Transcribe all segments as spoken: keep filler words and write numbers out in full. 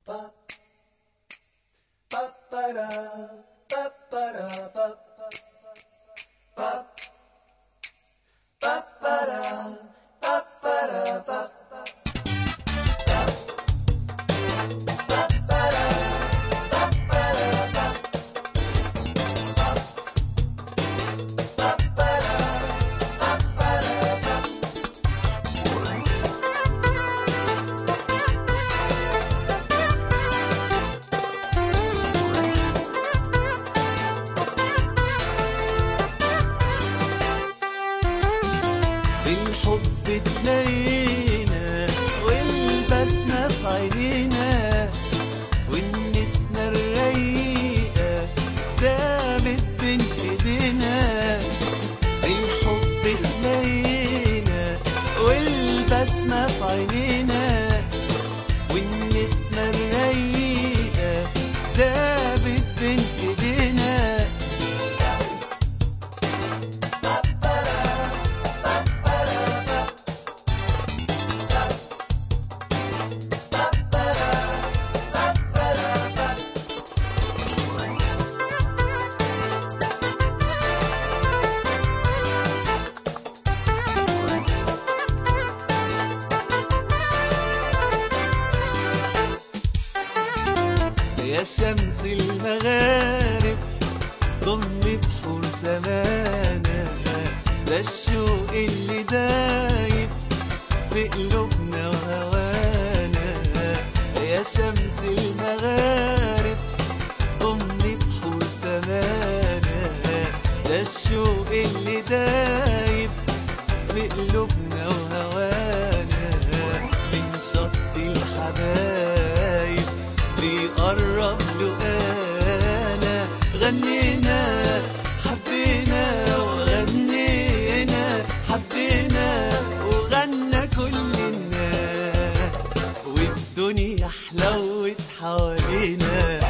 بالحب تلاقينا والبسمة في عينينا والنسمة الرايقة دابت بين ايدينا. بالحب تلاقينا والبسمة في عينينا والنسمة الرايقة دابت بين ايدينا. يا شمس المغارب ضمي بحور سمانا، ده الشوق اللي دايب في قلوبنا وهوانا. يا شمس المغارب ضمي بحور سمانا، ده الشوق اللي دايب في قلوبنا وهوانا. من شط الحبايب بيقرب لقانا غنينا حبينا وغنينا حبينا وغنى كل الناس والدنيا حلوت حوالينا.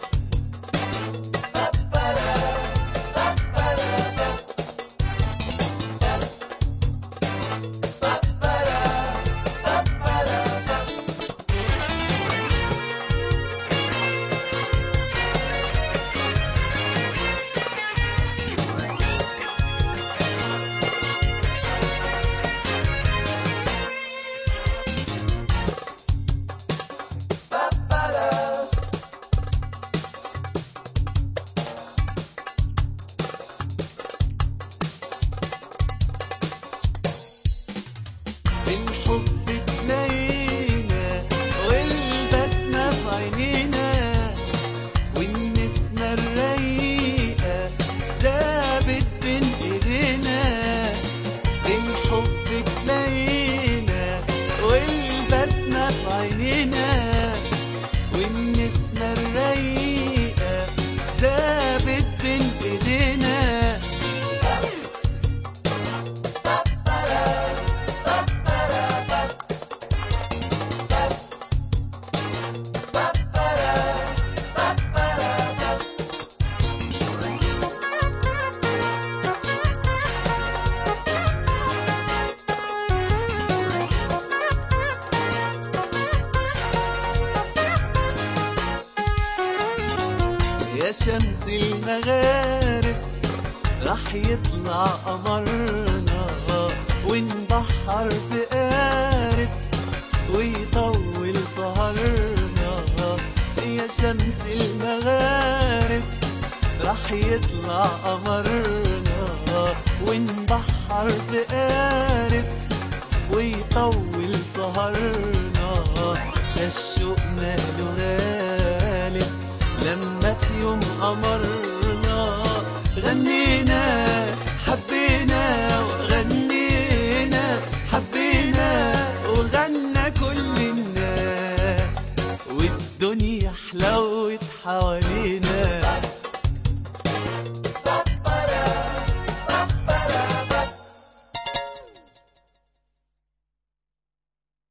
بالحب تلاقينا والبسمة في عينينا والنسمة الرايقة دابت بين ايدينا. بالحب تلاقينا والبسمة في عينينا والنسمة الرايقة دابت بين ايدينا. يا شمس المغارب راح يطلع قمرنا ونبحر في قارب ويطول سهرنا. يا شمس المغارب راح يطلع قمرنا ونبحر في قارب ويطول سهرنا. ده الشوق ماله غالب لما في يوم قمرنا غنينا حبينا وغنينا حبينا وغنى كل الناس والدنيا حلوت حوالينا.